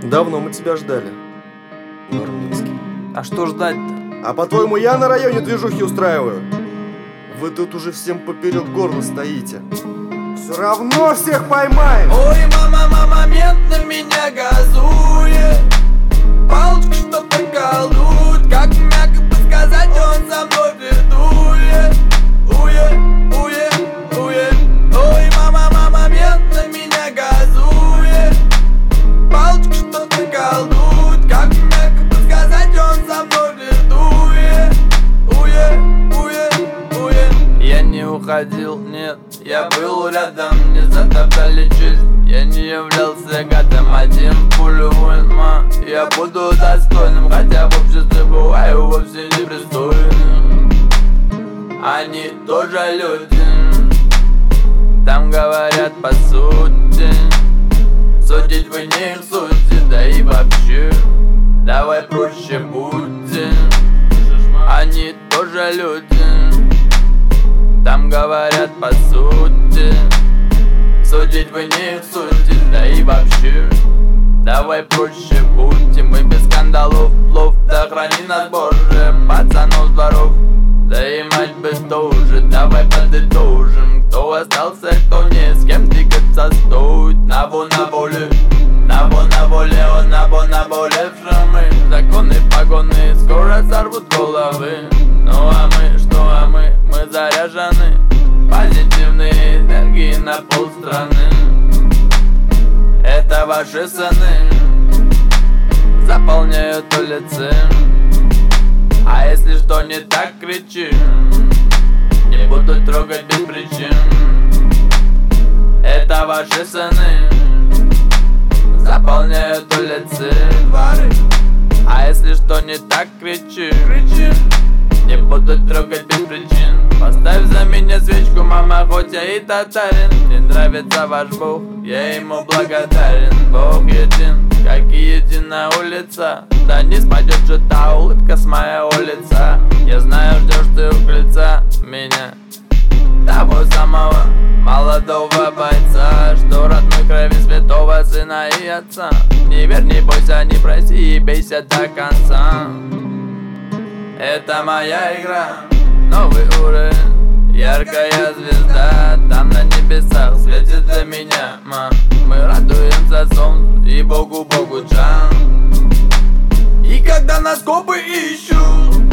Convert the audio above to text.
Давно мы тебя ждали, Нурминский. А что ждать-то? А по-твоему, я на районе движухи устраиваю? Вы тут уже всем поперек горла стоите. Все равно всех поймаем! Ой, мама, момент на меня газует. Палочка что-то колдует. Как мягко подсказать, он за мной флиртует. Ой, мама, момент на меня газует. Палочка что-то колдует. Как мягко подсказать, он за мной флиртует. Я не уходил, нет, я был рядом, не затоптали честь. Я не являлся гадом, один пулю вольма. Я буду достойным, хотя в обществе бываю вовсе непристойным. Они тоже люди, там говорят по сути. Судить вы не их сути, да и вообще давай проще будьте. Они тоже люди, там говорят по сути. Судить вы не их сути, да и вообще давай проще будьте. Мы без скандалов, плов, да храни нас Боже. Пацанов дворов, да и мать бы тоже. Давай подытожим, кто остался, кто не, с кем двигаться стоит. Набо на воле, он наболевшим мы. Законы, погоны скоро сорвут головы. Ну а мы, что мы заряжены позитивной энергией на полстраны. Это ваши сыны заполняют улицы. А если что не так, кричи, не буду трогать без причин. Это ваши сыны заполняют улицы. А если что не так, кричи, не буду трогать без причин. Поставь за меня свечку, мама, хоть я и татарин. Мне нравится ваш Бог, я ему благодарен. Бог един, как и единая улица. Да не спадет же та улыбка с моего лица. Я знаю, ждешь ты у крыльца меня, того самого молодого бойца, что родной крови святого сына и отца. Не верь, не бойся, не проси и бейся до конца. Это моя игра, новый уровень, яркая звезда там на небесах светит для меня. Мы радуемся солнцу и Богу Джан. И когда нас копы ищут,